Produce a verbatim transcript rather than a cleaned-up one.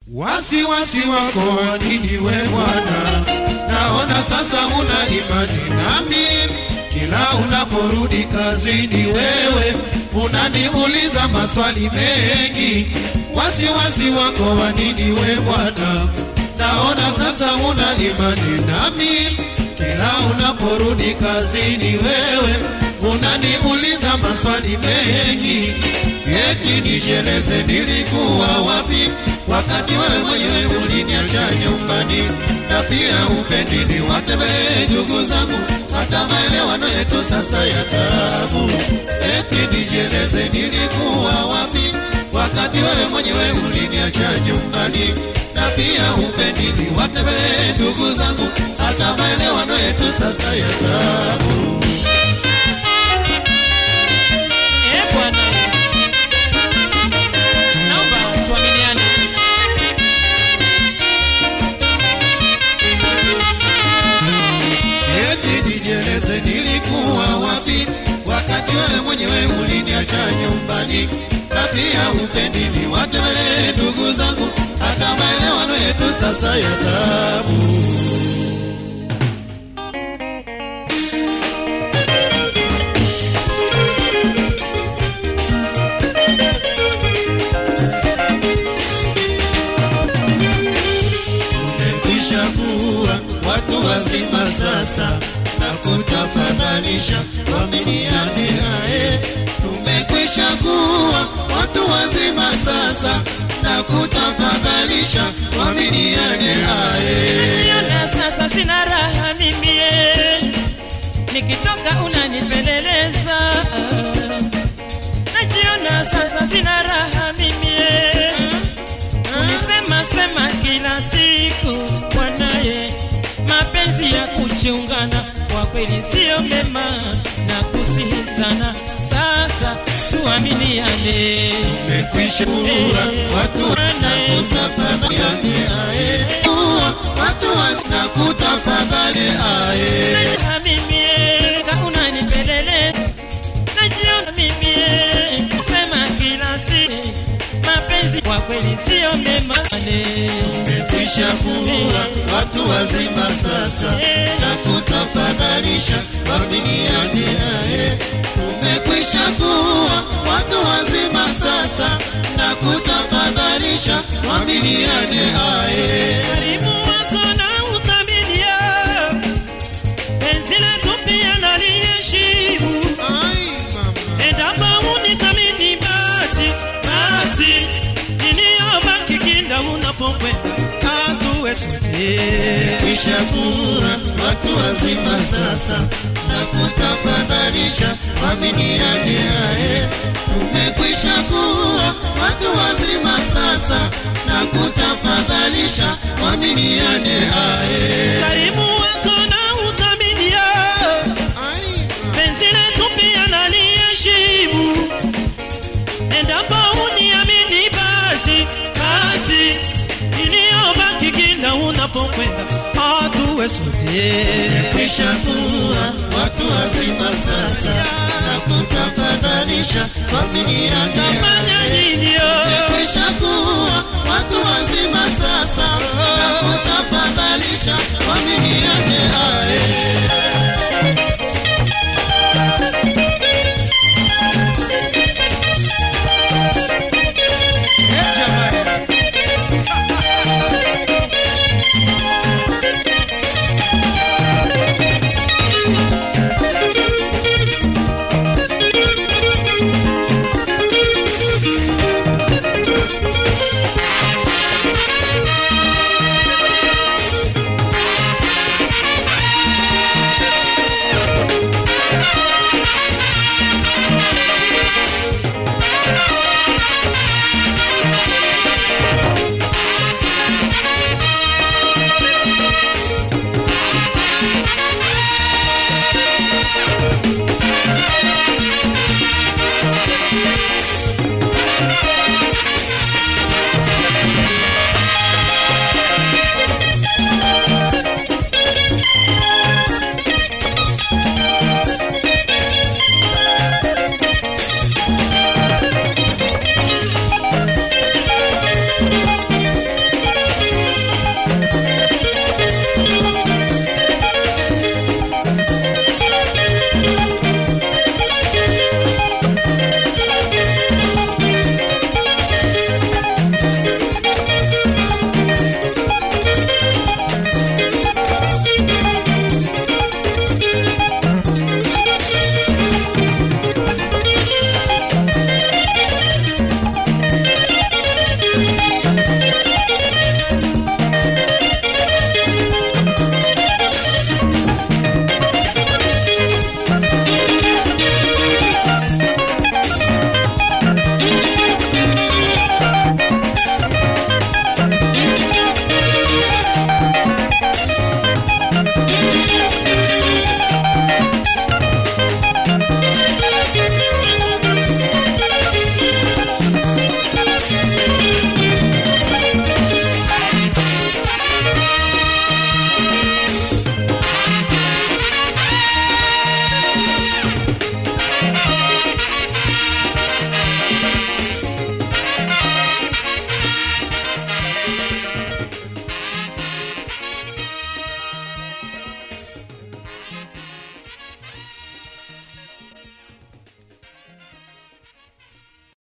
Wasi wasi wako wa nini we Bwana? Naona sasa una imani nami. Kila unaporudi kazini wewe unaniuliza maswali mengi. Wasi wasi wako wa nini we Bwana? Naona sasa una imani nami. Kila unaporudi kazini wewe unaniuliza maswali mengi. Eti nijeleze nilikuwa wapi wakati wewe mwenyewe uliniacha nyumbani, na pia upendi niwatembelee ndugu zangu, hata maelewano yetu sasa ya taabu. Eti nijeleze nilikuwa wapi wakati wewe mwenyewe uliniacha nyumbani, na pia upendi niwatembelee ndugu zangu, hata maelewano yetu sasa ya taabu. Nijeleze nilikuwa wapi wakati wewe mwenyewe uliniacha nyumbani, na pia upendi niwatembelee ndugu zangu, hata maelewano yetu sasa ya taabu. Tumekwisha kuwa watu wazima sasa, na kutafadhalisha waminiane ae. Tumekwisha kuwa watu wazima sasa, na kutafadhalisha waminiane ae. Niona sasa sina raha mimi, nikitoka unanipeleleza. Najiona sasa sina raha mimi, unisema sema kila siku mwanae. Mapenzi ya kuchungana kwa kweli sio mema, na kusihi sana sasa tuaminiane. Tumekwisha kuwa watu na kutafadhaliane ae. Watu na kutafadhaliane ae. Najiona mimi kama unanipelele, najiona mimi sema kila siku mapenzi kwa kweli sio mema. Tumekwisha kuwa watu wazima sasa, na kutafadhalisha waminiane ae. Tumekwisha kuwa watu wazima sasa, na kutafadhalisha waminiane ae. Karimu wako na uthamini, penzi letu pia naliheshimu. Endapo unithamini basi, basi niliyobaki kinda unapokwenda hatuwe sote. Tumekwisha kuwa watu wazima sasa, na kutafadhalisha waminiane ae. Tumekwisha kuwa watu wazima sasa, na kutafadhalisha waminiane ae. Karimu wako na uthamini, penzi letu pia naliheshimu. Endapo uniamini basi, basi niliyobaki kinda unapokwenda hatuwe sote. Tumekwisha kuwa watu wazima sasa, na kutafadhalisha waminiane ae. Tafanya nini yo? Tumekwisha kuwa watu wazima